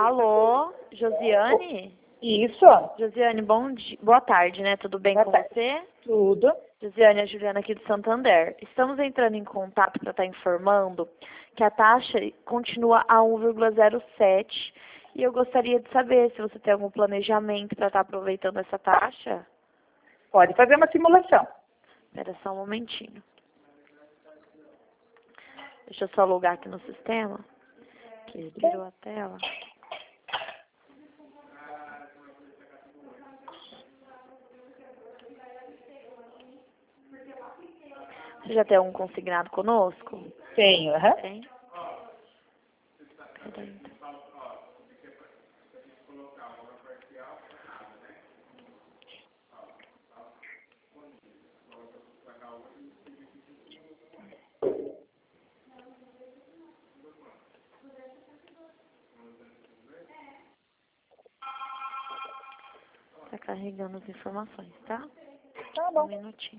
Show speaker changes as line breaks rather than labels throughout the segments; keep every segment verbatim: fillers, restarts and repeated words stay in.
Alô, Josiane?
Isso.
Josiane, bom dia. Boa tarde, né? Tudo bem
Boa
com
tarde.
você?
Tudo.
Josiane, a Juliana aqui de Santander. Estamos entrando em contato para estar informando que a taxa continua a um vírgula zero sete e eu gostaria de saber se você tem algum planejamento para estar aproveitando essa taxa.
Pode fazer uma simulação.
Espera só um momentinho. Deixa eu só logar aqui no sistema, que virou a tela. Você já tem algum consignado conosco?
Tenho, aham.
Tem? Peraí, então. Tá carregando as informações, tá?
Tá
Um
bom.
minutinho.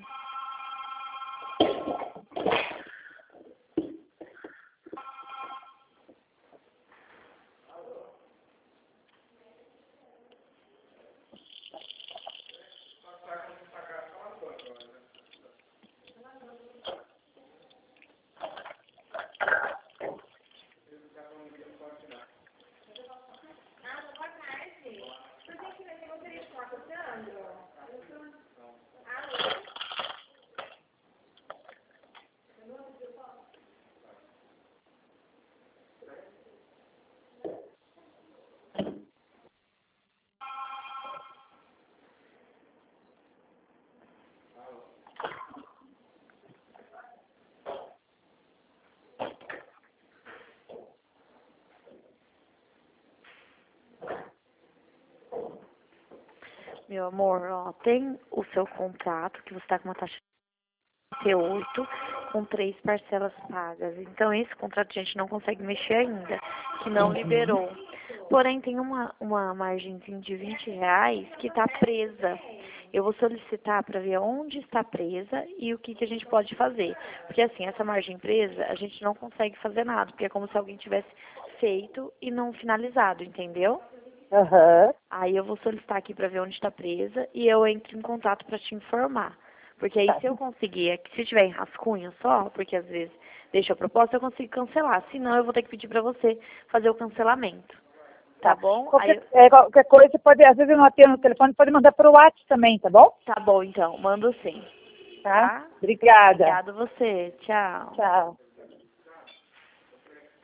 Meu amor, ó, tem o seu contrato, que você está com uma taxa de trinta e oito, com três parcelas pagas. Então, esse contrato a gente não consegue mexer ainda, que não liberou. Porém, tem uma, uma margenzinha de vinte reais que está presa. Eu vou solicitar para ver onde está presa e o que, que a gente pode fazer. Porque, assim, essa margem presa, a gente não consegue fazer nada, porque é como se alguém tivesse feito e não finalizado, entendeu?
Aham.
Aí eu vou solicitar aqui para ver onde está presa e eu entro em contato para te informar. Porque aí
Tá.
se eu conseguir, é que se tiver em rascunho só, porque às vezes deixa a proposta, eu consigo cancelar. Senão eu vou ter que pedir para você fazer o cancelamento. Tá, bom?
Qualquer,
Aí eu...
é, qualquer coisa, pode, às vezes eu não atendo no telefone, pode mandar para o WhatsApp também, tá bom?
Tá bom, então. Mando sim.
Tá?
Tá?
Obrigada.
Obrigada a você. Tchau.
Tchau.